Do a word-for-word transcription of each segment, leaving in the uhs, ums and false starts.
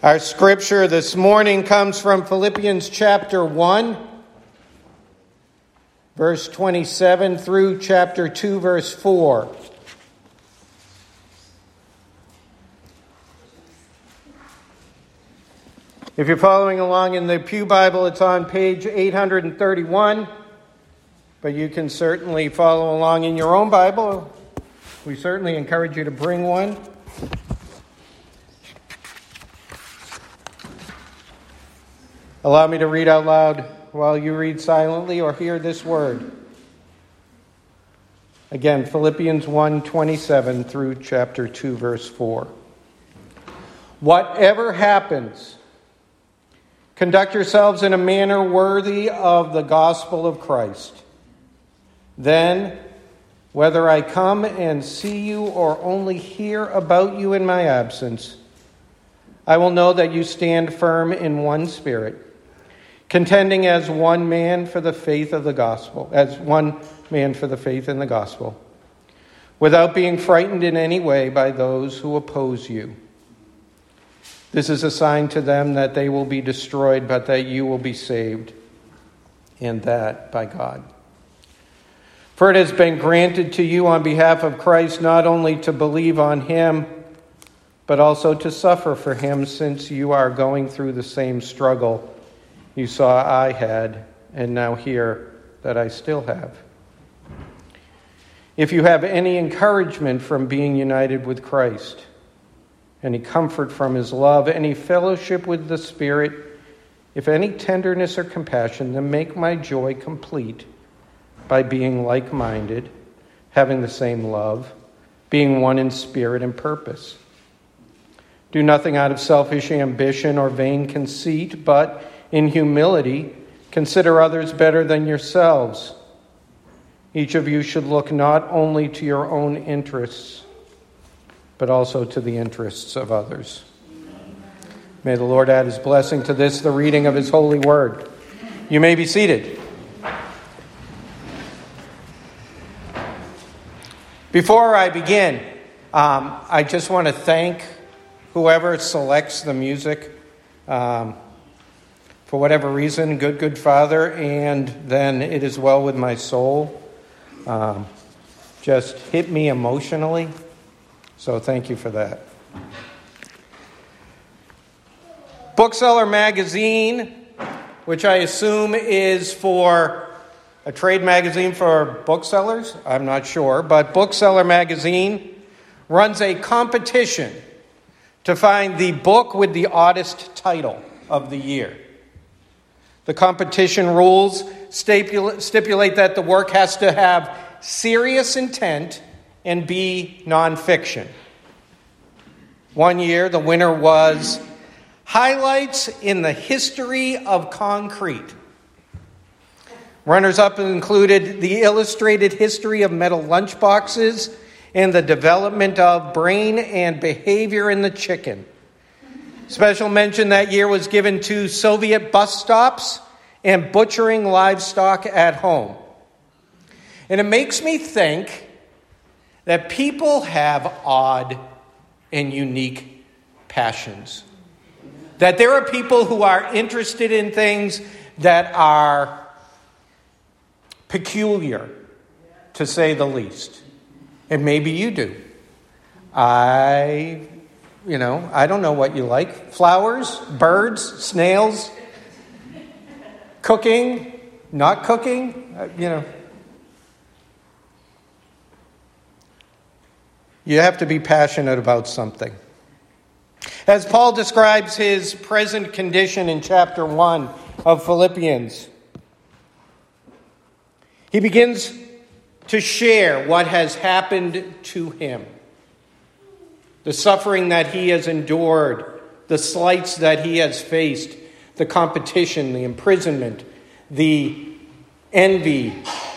Our scripture this morning comes from Philippians chapter one, verse twenty-seven through chapter two, verse four. If you're following along in the Pew Bible, it's on page eight hundred thirty-one, but you can certainly follow along in your own Bible. We certainly encourage you to bring one. Allow me to read out loud while you read silently or hear this word. Again, Philippians one twenty-seven through chapter two, verse four. Whatever happens, conduct yourselves in a manner worthy of the gospel of Christ. Then, whether I come and see you or only hear about you in my absence, I will know that you stand firm in one spirit, contending as one man for the faith of the gospel, as one man for the faith in the gospel, without being frightened in any way by those who oppose you. This is a sign to them that they will be destroyed, but that you will be saved, and that by God. For it has been granted to you on behalf of Christ not only to believe on him, but also to suffer for him, since you are going through the same struggle you saw I had, and now hear that I still have. If you have any encouragement from being united with Christ, any comfort from his love, any fellowship with the Spirit, if any tenderness or compassion, then make my joy complete by being like-minded, having the same love, being one in spirit and purpose. Do nothing out of selfish ambition or vain conceit, but in humility, consider others better than yourselves. Each of you should look not only to your own interests, but also to the interests of others. May the Lord add his blessing to this, the reading of his holy word. You may be seated. Before I begin, um, I just want to thank whoever selects the music. Um, For whatever reason, good, good Father, and then it is well with my soul. Um, just hit me emotionally. So thank you for that. Bookseller Magazine, which I assume is for a trade magazine for booksellers. I'm not sure. But Bookseller Magazine runs a competition to find the book with the oddest title of the year. The competition rules stipulate that the work has to have serious intent and be nonfiction. One year, the winner was Highlights in the History of Concrete. Runners-up included The Illustrated History of Metal Lunchboxes and the Development of Brain and Behavior in the Chicken. Special mention that year was given to Soviet bus stops and butchering livestock at home. And it makes me think that people have odd and unique passions. That there are people who are interested in things that are peculiar, to say the least. And maybe you do. I... You know, I don't know what you like. Flowers, birds, snails, cooking, not cooking, uh, you know. You have to be passionate about something. As Paul describes his present condition in chapter one of Philippians, he begins to share what has happened to him. The suffering that he has endured, the slights that he has faced, the competition, the imprisonment, the envy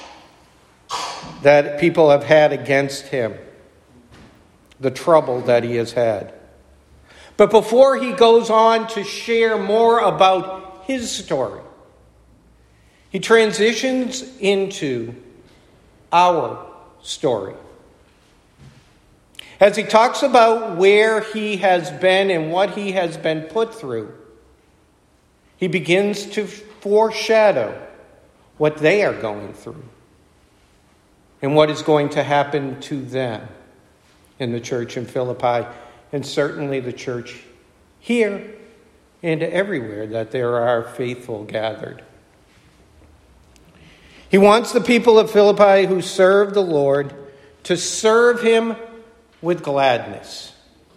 that people have had against him, the trouble that he has had. But before he goes on to share more about his story, he transitions into our story. As he talks about where he has been and what he has been put through, he begins to foreshadow what they are going through and what is going to happen to them in the church in Philippi, and certainly the church here and everywhere that there are faithful gathered. He wants the people of Philippi who serve the Lord to serve him with gladness.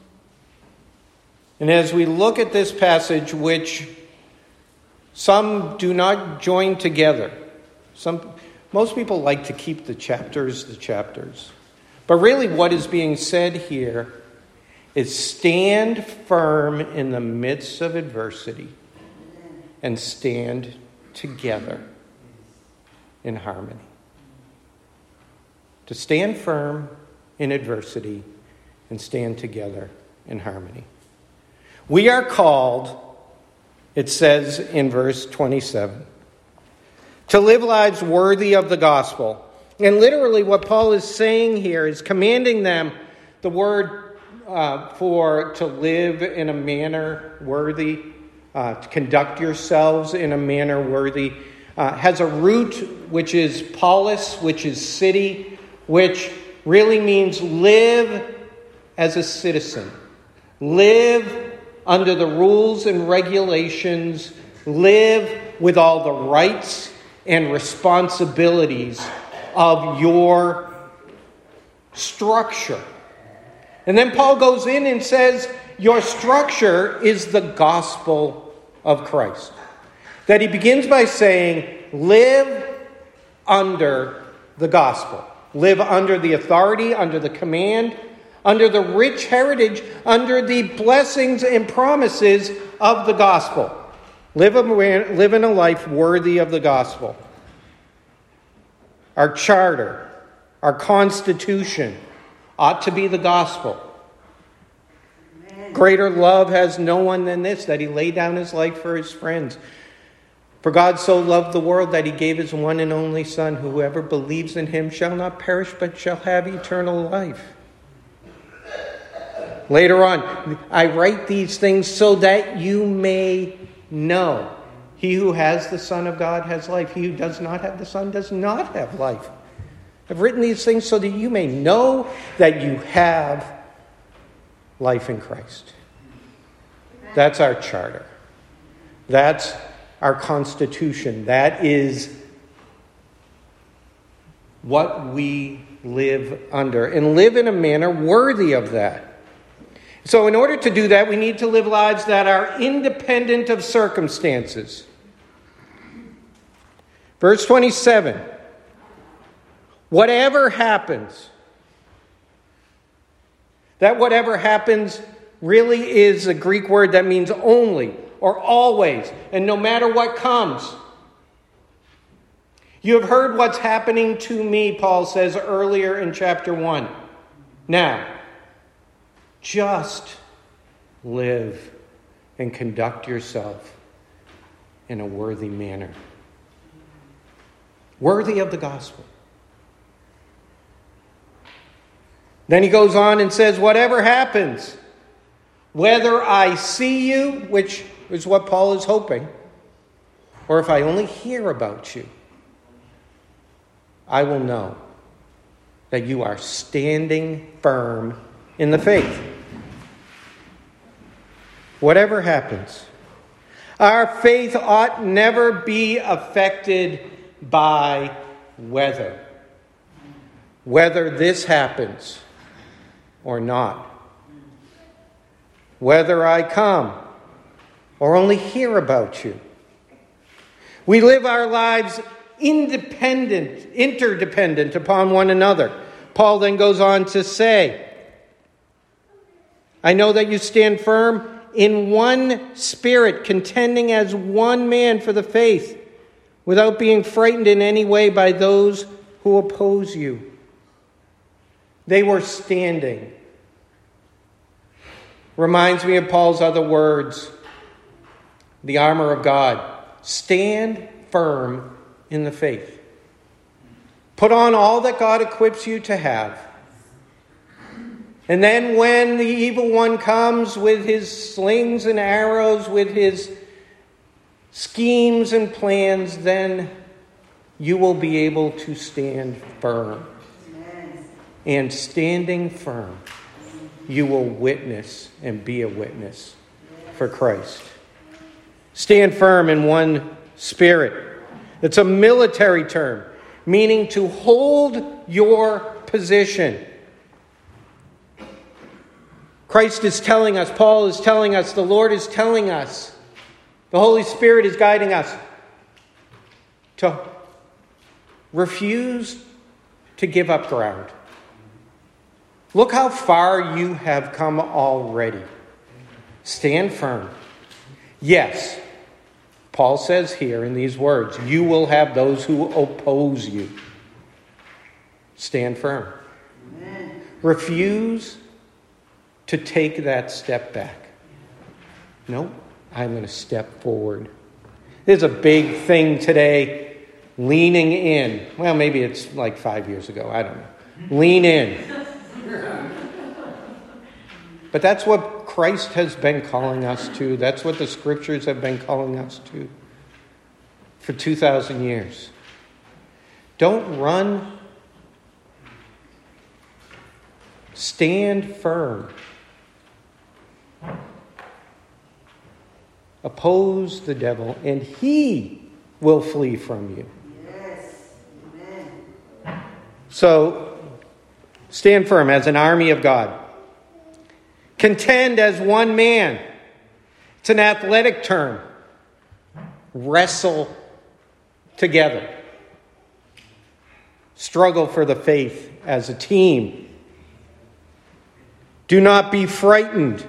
And as we look at this passage, which some do not join together, some most people like to keep the chapters the chapters. But really what is being said here is stand firm in the midst of adversity and stand together in harmony. To stand firm in adversity and stand together in harmony. We are called, it says in verse twenty-seven, to live lives worthy of the gospel. And literally what Paul is saying here is commanding them, the word uh, for to live in a manner worthy, uh, to conduct yourselves in a manner worthy, uh, has a root which is polis, which is city, which really means live as a citizen. Live under the rules and regulations. Live with all the rights and responsibilities of your structure. And then Paul goes in and says, your structure is the gospel of Christ. That he begins by saying, live under the gospel. Live under the authority, under the command, under the rich heritage, under the blessings and promises of the gospel. Live, a, live in a life worthy of the gospel. Our charter, our constitution ought to be the gospel. Amen. Greater love has no one than this, that he laid down his life for his friends. For God so loved the world that he gave his one and only Son. Whoever believes in him shall not perish, but shall have eternal life. Later on, I write these things so that you may know. He who has the Son of God has life. He who does not have the Son does not have life. I've written these things so that you may know that you have life in Christ. That's our charter. That's our constitution. That is what we live under, and live in a manner worthy of that. So in order to do that, we need to live lives that are independent of circumstances. Verse twenty-seven. Whatever happens. That whatever happens really is a Greek word that means only or always, and no matter what comes. You have heard what's happening to me, Paul says earlier in chapter one. Now, just live and conduct yourself in a worthy manner. Worthy of the gospel. Then he goes on and says, whatever happens, whether I see you, which is what Paul is hoping, or if I only hear about you, I will know that you are standing firm in the faith. Whatever happens, our faith ought never be affected by weather. Whether this happens or not. Whether I come or only hear about you. We live our lives independent, interdependent upon one another. Paul then goes on to say, I know that you stand firm in one spirit, contending as one man for the faith, without being frightened in any way by those who oppose you. They were standing. Reminds me of Paul's other words, the armor of God. Stand firm in the faith. Put on all that God equips you to have. And then when the evil one comes with his slings and arrows, with his schemes and plans, then you will be able to stand firm. Amen. And standing firm, you will witness and be a witness for Christ. Stand firm in one spirit. It's a military term, meaning to hold your position. Christ is telling us, Paul is telling us, the Lord is telling us, the Holy Spirit is guiding us to refuse to give up ground. Look how far you have come already. Stand firm. Yes, Paul says here in these words, you will have those who oppose you. Stand firm. Amen. Refuse to take that step back. No, I'm going to step forward. There's a big thing today, leaning in. Well, maybe it's like five years ago. I don't know. Lean in. But that's what Christ has been calling us to. That's what the scriptures have been calling us to for two thousand years. Don't run. Stand firm. Oppose the devil, and he will flee from you. Yes. Amen. So, stand firm as an army of God. Contend as one man. It's an athletic term. Wrestle together. Struggle for the faith as a team. Do not be frightened.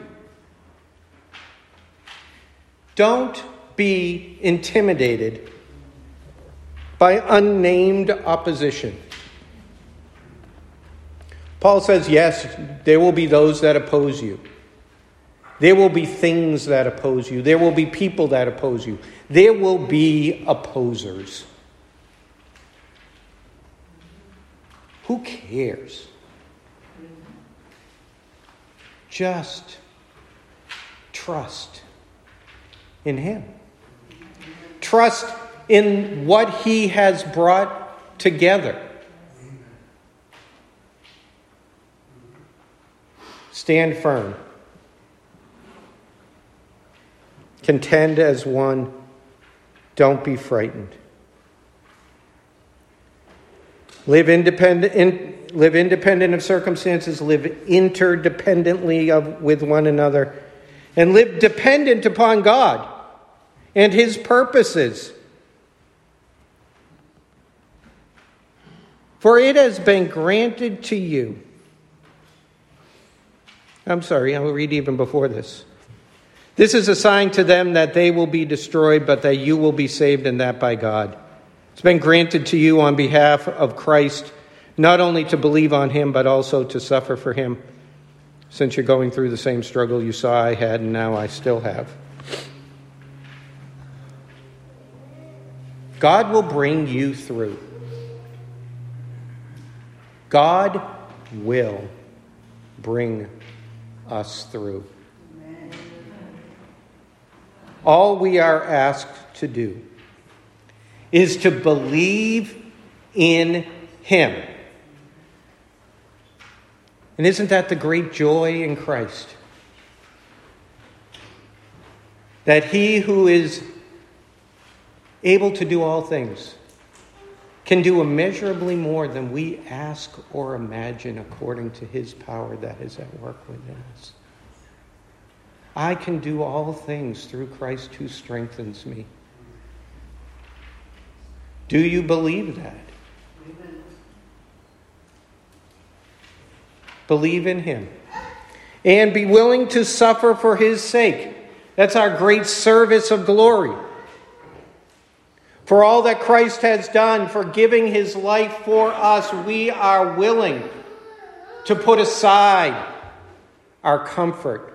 Don't be intimidated by unnamed opposition. Paul says, yes, there will be those that oppose you. There will be things that oppose you. There will be people that oppose you. There will be opposers. Who cares? Just trust in him. Trust in what he has brought together. Stand firm. Contend as one. Don't be frightened. Live independent, in, live independent of circumstances. Live interdependently of, with one another. And live dependent upon God and his purposes. For it has been granted to you. I'm sorry, I'll read even before this. This is a sign to them that they will be destroyed, but that you will be saved, and that by God. It's been granted to you on behalf of Christ, not only to believe on him, but also to suffer for him, since you're going through the same struggle you saw I had and now I still have. God will bring you through. God will bring us through. Amen. All we are asked to do is to believe in him. And isn't that the great joy in Christ? That he who is able to do all things can do immeasurably more than we ask or imagine according to his power that is at work within us. I can do all things through Christ who strengthens me. Do you believe that? Amen. Believe in him. And be willing to suffer for his sake. That's our great service of glory. For all that Christ has done, for giving his life for us, we are willing to put aside our comfort.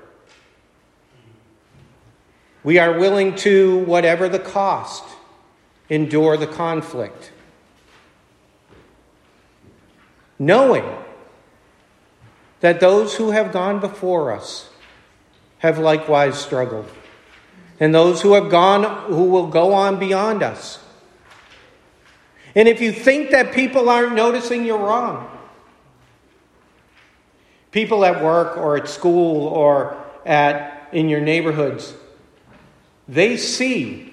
We are willing to, whatever the cost, endure the conflict. Knowing that those who have gone before us have likewise struggled, and those who have gone, who will go on beyond us. And if you think that people aren't noticing, you're wrong. People at work or at school or at in your neighborhoods, they see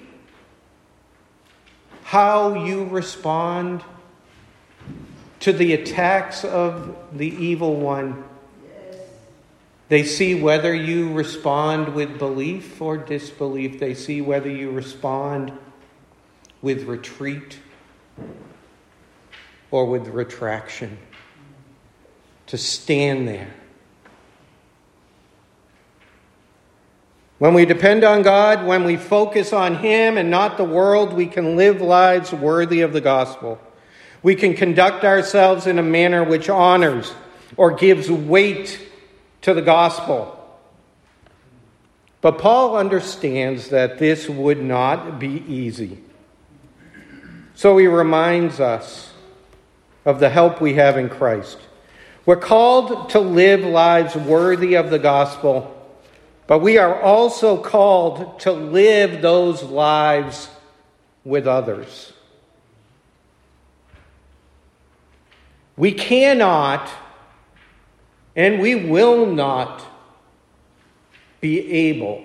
how you respond to the attacks of the evil one. They see whether you respond with belief or disbelief. They see whether you respond with retreat or with retraction. To stand there. When we depend on God, when we focus on Him and not the world, we can live lives worthy of the gospel. We can conduct ourselves in a manner which honors or gives weight to the gospel. But Paul understands that this would not be easy. So he reminds us of the help we have in Christ. We're called to live lives worthy of the gospel, but we are also called to live those lives with others. We cannot and we will not be able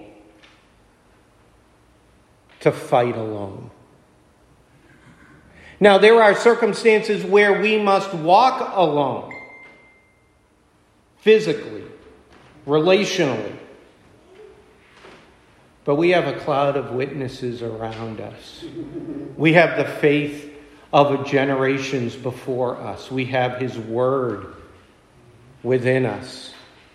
to fight alone. Now, there are circumstances where we must walk alone. Physically, relationally. But we have a cloud of witnesses around us. We have the faith of generations before us. We have His Word within us.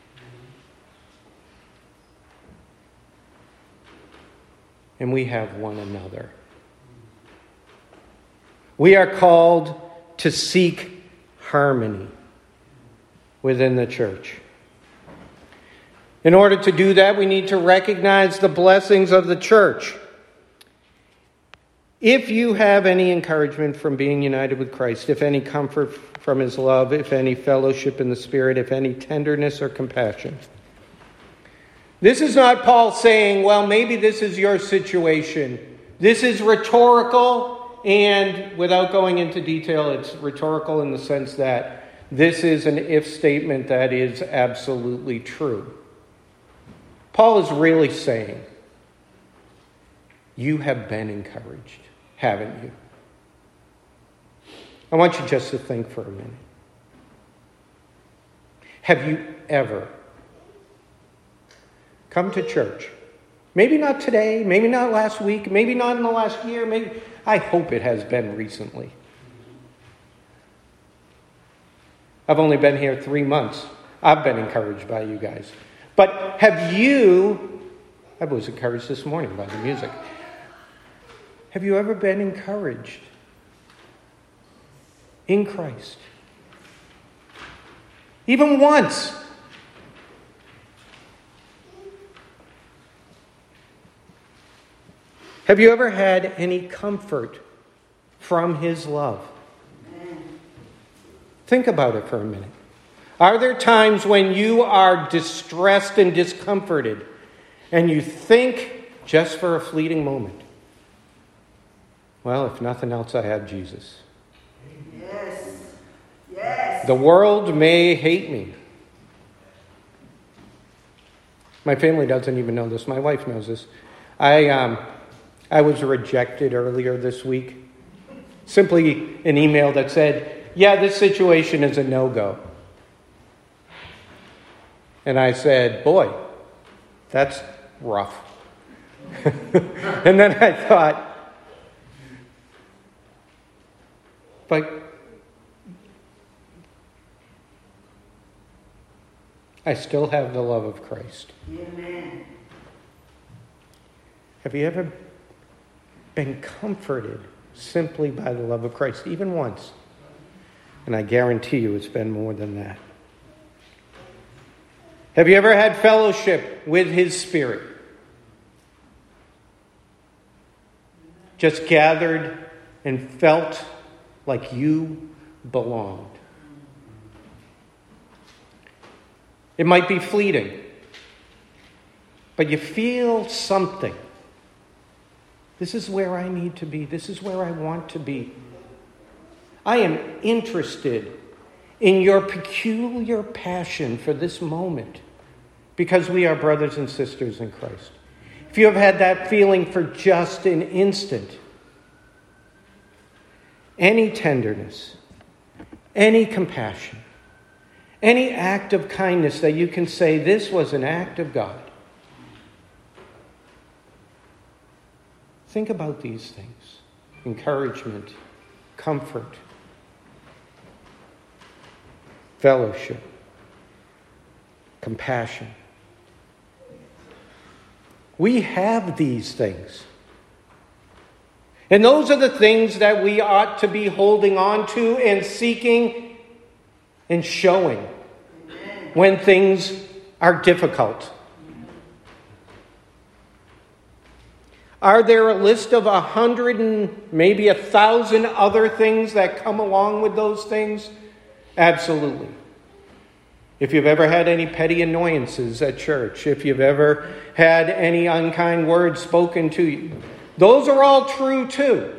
And we have one another. We are called to seek harmony within the church. In order to do that, we need to recognize the blessings of the church. If you have any encouragement from being united with Christ, if any comfort from His love, if any fellowship in the Spirit, if any tenderness or compassion. This is not Paul saying, well, maybe this is your situation. This is rhetorical, and without going into detail, it's rhetorical in the sense that this is an if statement that is absolutely true. Paul is really saying, you have been encouraged, haven't you? I want you just to think for a minute. Have you ever come to church? Maybe not today, maybe not last week, maybe not in the last year, maybe I hope it has been recently. I've only been here three months. I've been encouraged by you guys. But have you, I was encouraged this morning by the music. Have you ever been encouraged in Christ? Even once. Have you ever had any comfort from His love? Think about it for a minute. Are there times when you are distressed and discomforted and you think just for a fleeting moment, well, if nothing else, I have Jesus. Yes. Yes. The world may hate me. My family doesn't even know this. My wife knows this. I um, I was rejected earlier this week. Simply an email that said, yeah, this situation is a no-go. And I said, boy, that's rough. And then I thought, but I still have the love of Christ. Amen. Have you ever been comforted simply by the love of Christ, even once? And I guarantee you it's been more than that. Have you ever had fellowship with His Spirit? Just gathered and felt like you belonged. It might be fleeting. But you feel something. This is where I need to be. This is where I want to be. I am interested in your peculiar passion for this moment because we are brothers and sisters in Christ. If you have had that feeling for just an instant, any tenderness, any compassion, any act of kindness that you can say, this was an act of God. Think about these things. Encouragement, comfort, fellowship, compassion. We have these things. And those are the things that we ought to be holding on to and seeking and showing when things are difficult. Are there a list of a hundred and maybe a thousand other things that come along with those things? Absolutely. If you've ever had any petty annoyances at church, if you've ever had any unkind words spoken to you, those are all true too.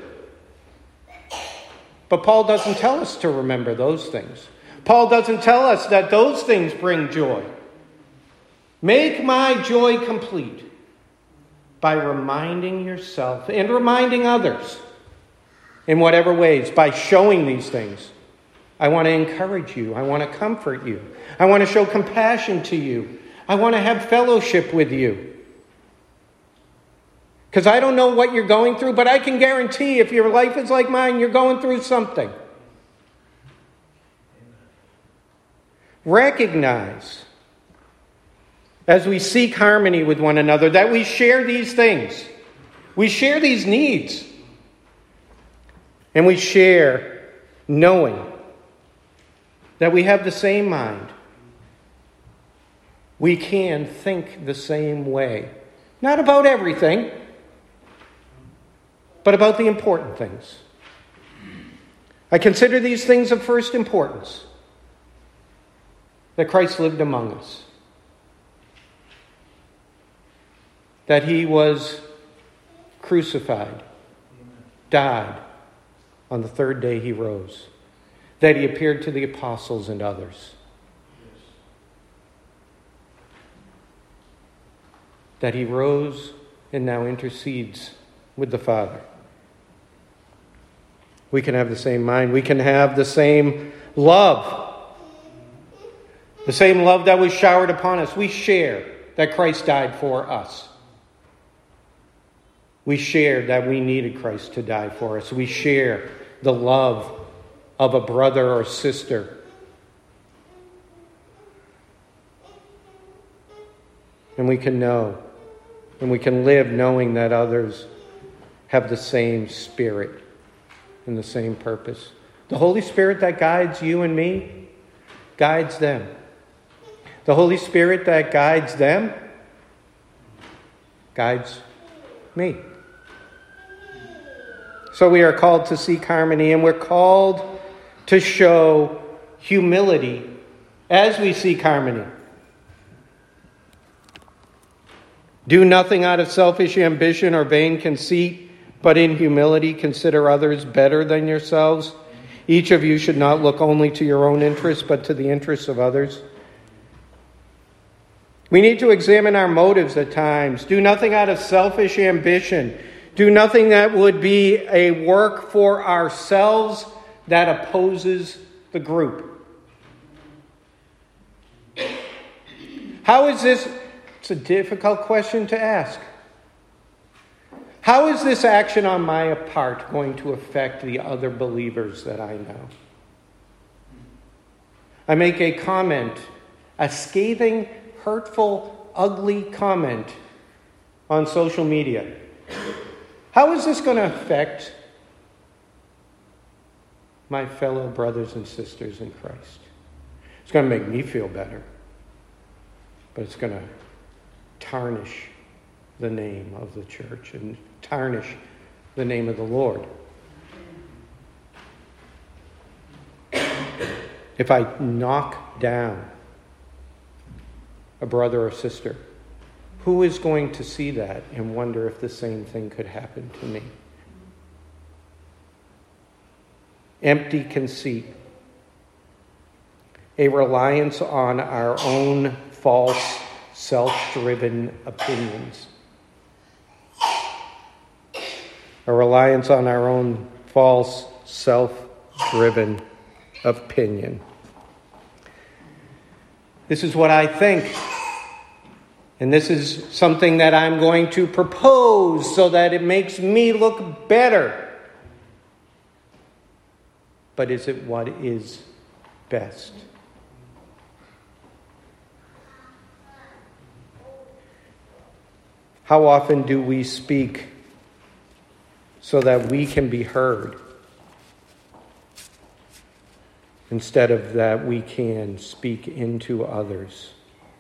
But Paul doesn't tell us to remember those things. Paul doesn't tell us that those things bring joy. Make my joy complete by reminding yourself and reminding others in whatever ways, by showing these things. I want to encourage you. I want to comfort you. I want to show compassion to you. I want to have fellowship with you. Because I don't know what you're going through, but I can guarantee if your life is like mine, you're going through something. Recognize, as we seek harmony with one another, that we share these things. We share these needs. And we share knowing that we have the same mind. We can think the same way. Not about everything, but about the important things. I consider these things of first importance. That Christ lived among us. That he was crucified, died. On the third day he rose. That he appeared to the apostles and others. That he rose and now intercedes with the Father. We can have the same mind. We can have the same love. The same love that was showered upon us. We share that Christ died for us. We share that we needed Christ to die for us. We share the love of a brother or sister. And we can know, and we can live knowing that others have the same spirit and the same purpose. The Holy Spirit that guides you and me guides them. The Holy Spirit that guides them guides me. So we are called to seek harmony, and we're called to show humility as we seek harmony. Do nothing out of selfish ambition or vain conceit, but in humility consider others better than yourselves. Each of you should not look only to your own interests, but to the interests of others. We need to examine our motives at times. Do nothing out of selfish ambition. Do nothing that would be a work for ourselves that opposes the group. How is this? It's a difficult question to ask. How is this action on my part going to affect the other believers that I know? I make a comment, a scathing, hurtful, ugly comment on social media. How is this going to affect my fellow brothers and sisters in Christ? It's going to make me feel better, but it's going to tarnish the name of the church and tarnish the name of the Lord. If I knock down a brother or sister, who is going to see that and wonder if the same thing could happen to me? Empty conceit, a reliance on our own false, self-driven opinions, a reliance on our own false, self-driven opinion. This is what I think, and this is something that I'm going to propose so that it makes me look better. But is it what is best? How often do we speak so that we can be heard, instead of that we can speak into others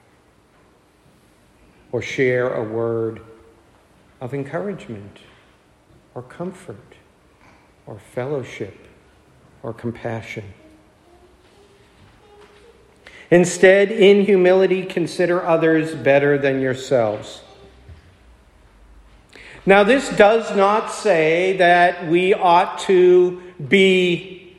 or share a word of encouragement or comfort or fellowship or compassion? Instead, in humility, consider others better than yourselves. Now, this does not say that we ought to be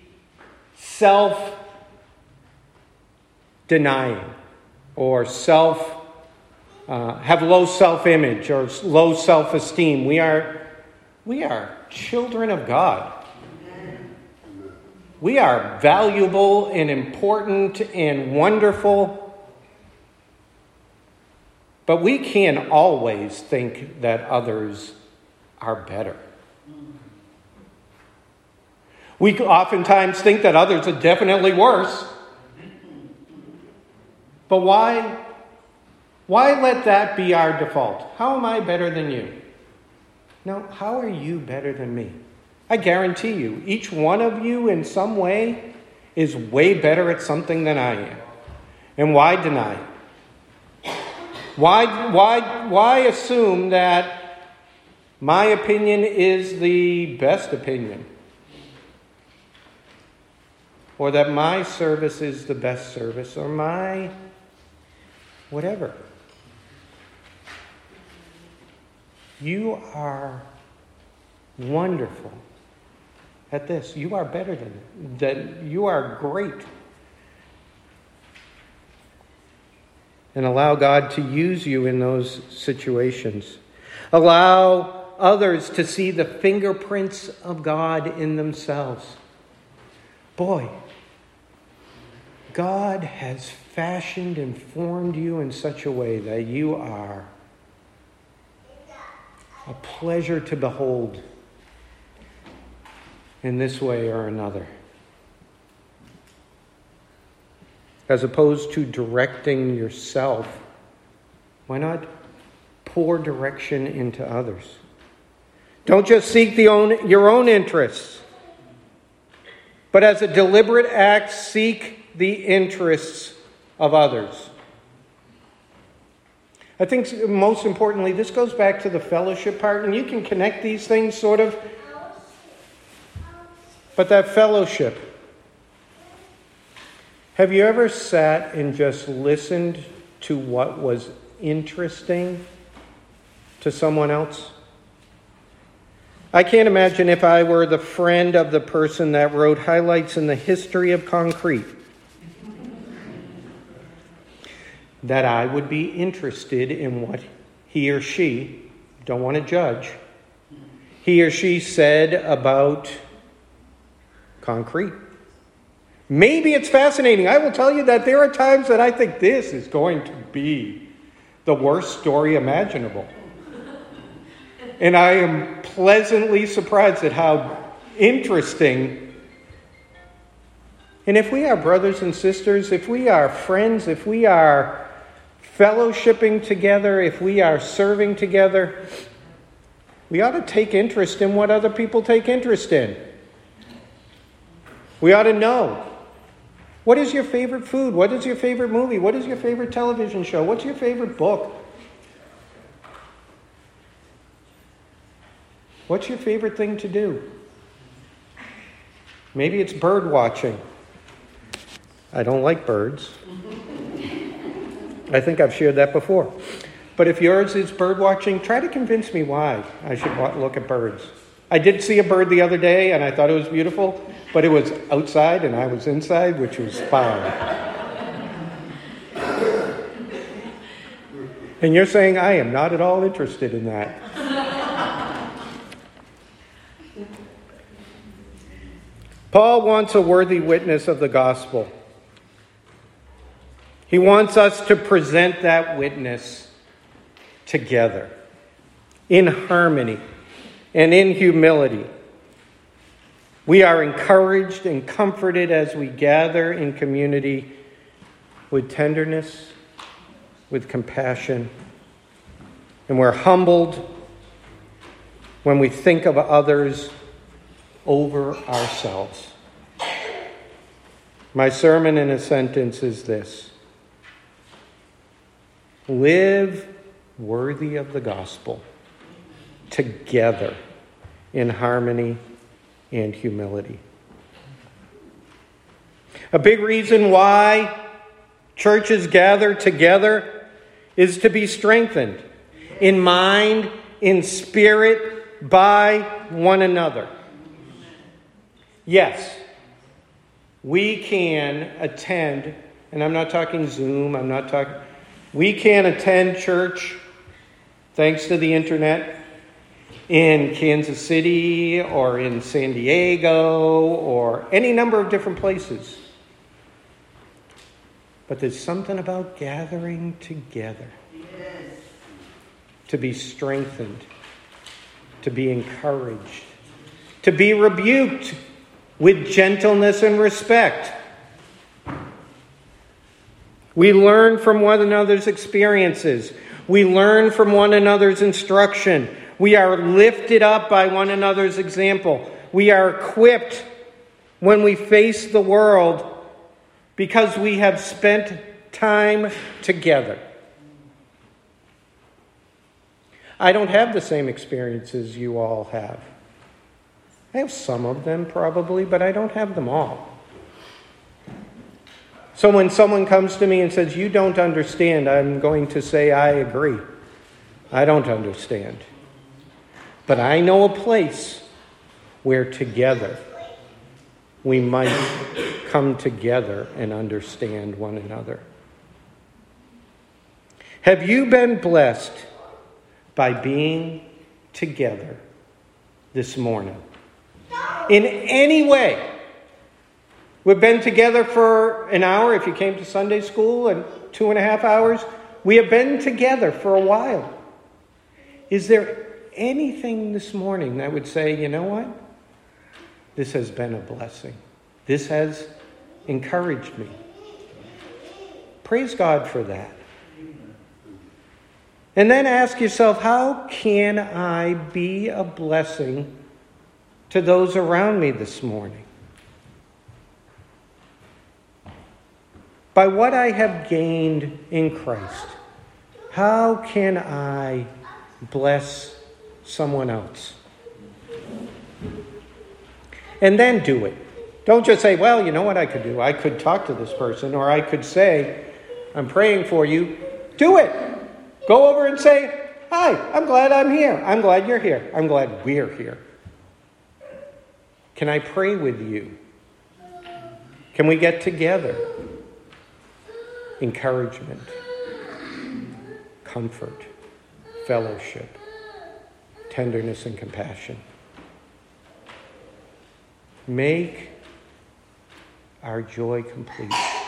self-denying or self, uh, have low self-image or low self-esteem. We are, we are children of God. We are valuable and important and wonderful. But we can always think that others are better. We oftentimes think that others are definitely worse. But why, why let that be our default? How am I better than you? No, how are you better than me? I guarantee you, each one of you in some way is way better at something than I am. And why deny it? Why, why, why assume that my opinion is the best opinion? Or that my service is the best service? Or my whatever? You are wonderful at this. You are better than that. You are great. And allow God to use you in those situations. Allow others to see the fingerprints of God in themselves. Boy, God has fashioned and formed you in such a way that you are a pleasure to behold in this way or another. As opposed to directing yourself, why not pour direction into others? Don't just seek the own, your own interests, but as a deliberate act, seek the interests of others. I think most importantly, this goes back to the fellowship part, and you can connect these things sort of, but that fellowship. Have you ever sat and just listened to what was interesting to someone else? I can't imagine if I were the friend of the person that wrote highlights in the history of concrete, that I would be interested in what he or she, don't want to judge, he or she said about concrete. Maybe it's fascinating. I will tell you that there are times that I think this is going to be the worst story imaginable. And I am pleasantly surprised at how interesting. And if we are brothers and sisters, if we are friends, if we are fellowshipping together, if we are serving together, we ought to take interest in what other people take interest in. We ought to know. What is your favorite food? What is your favorite movie? What is your favorite television show? What's your favorite book? What's your favorite thing to do? Maybe it's bird watching. I don't like birds. I think I've shared that before. But if yours is bird watching, try to convince me why I should look at birds. I did see a bird the other day, and I thought it was beautiful, but it was outside and I was inside, which was fine. And you're saying I am not at all interested in that. Paul wants a worthy witness of the gospel. He wants us to present that witness together, in harmony and in humility. We are encouraged and comforted as we gather in community with tenderness, with compassion, and we're humbled when we think of others over ourselves. My sermon in a sentence is this: live worthy of the gospel, together in harmony and humility. A big reason why churches gather together is to be strengthened in mind, in spirit, by one another. Yes, we can attend, and I'm not talking Zoom, I'm not talking, we can attend church, thanks to the internet, in Kansas City or in San Diego or any number of different places. But there's something about gathering together. Yes. To be strengthened, to be encouraged, to be rebuked with gentleness and respect. We learn from one another's experiences. We learn from one another's instruction. We are lifted up by one another's example. We are equipped when we face the world because we have spent time together. I don't have the same experiences you all have. I have some of them probably, but I don't have them all. So when someone comes to me and says, "You don't understand," I'm going to say, "I agree. I don't understand. But I know a place where together we might come together and understand one another." Have you been blessed by being together this morning? In any way? We've been together for an hour. If you came to Sunday school, and two and a half hours, we have been together for a while. Is there anything this morning that would say, you know what? This has been a blessing. This has encouraged me. Praise God for that. And then ask yourself, how can I be a blessing to those around me this morning? By what I have gained in Christ, how can I bless someone else? And then do it. Don't just say, well, you know what I could do? I could talk to this person, or I could say, I'm praying for you. Do it. Go over and say, hi, I'm glad I'm here. I'm glad you're here. I'm glad we're here. Can I pray with you? Can we get together? Encouragement, comfort, fellowship, tenderness and compassion. Make our joy complete.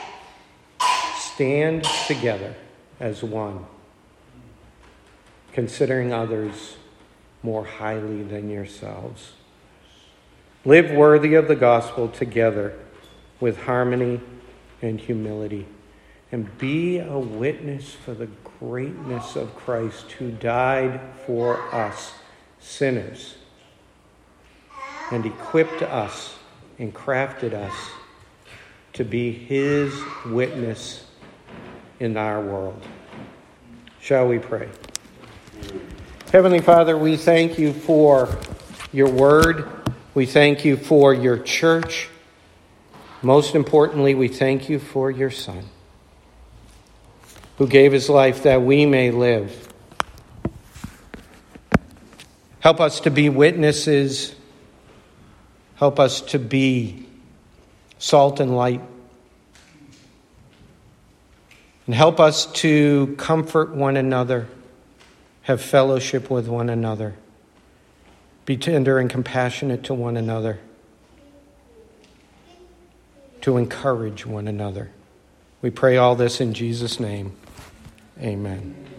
Stand together as one, considering others more highly than yourselves. Live worthy of the gospel together with harmony and humility. And be a witness for the greatness of Christ, who died for us, sinners, and equipped us and crafted us to be his witness in our world. Shall we pray? Heavenly Father, we thank you for your word. We thank you for your church. Most importantly, we thank you for your Son. who gave his life that we may live. Help us to be witnesses. Help us to be salt and light. And help us to comfort one another, have fellowship with one another, be tender and compassionate to one another, to encourage one another. We pray all this in Jesus' name. Amen.